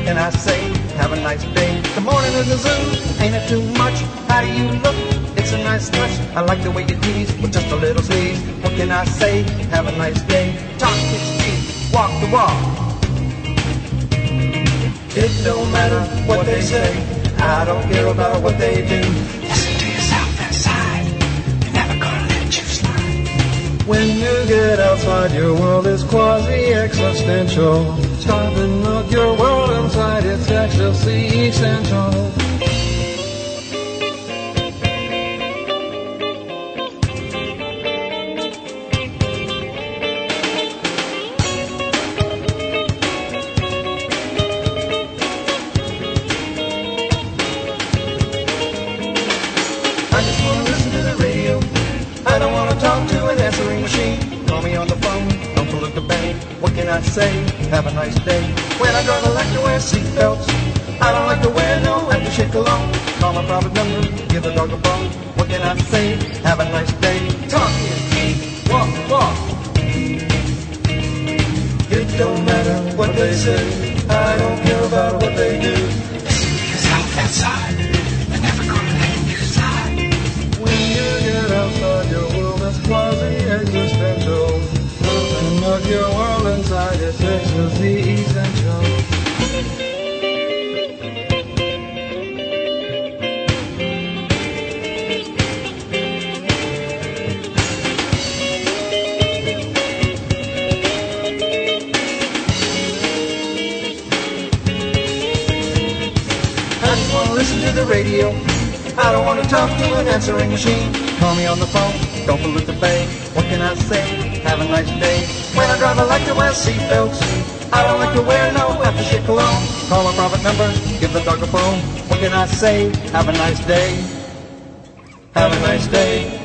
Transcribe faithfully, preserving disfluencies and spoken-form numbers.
can I say? Have a nice day. The morning is a zoo, ain't it too much? How do you look? It's a nice touch. I like the way you tease with just a little sneeze. What can I say? Have a nice day. Talk is cheap, walk the walk. It don't matter what they say, I don't care about what they do. Listen to yourself inside, you're never gonna let you slide. When you get outside, your world is quasi-existential. Stop and look, your world inside, it's ecstasy essential. I just wanna listen to the radio. I don't wanna talk to an answering machine. Call me on the phone, don't pollute the bank. What can I say? Have a nice day. When I drive, I like to wear seatbelts. I don't like to wear no aftershave cologne. Call my private number, give the dog a bone. What can I say? Have a nice day. Talk is cheap, walk, walk. It don't matter what they say, I don't care about what they do. Listen to yourself outside, you're never gonna let you slide. When you get outside, your world is quasi-existential. Open up your world inside, it's ecstasy essential. I just wanna listen to the radio. I don't wanna talk to an answering machine. Call me on the phone, don't pollute the bay. What can I say? Have a nice day. When I drive, I like to wear seatbelts. I don't like to wear no aftershave cologne. Call my private number, give the dog a bone. What can I say? Have a nice day. Have a nice day.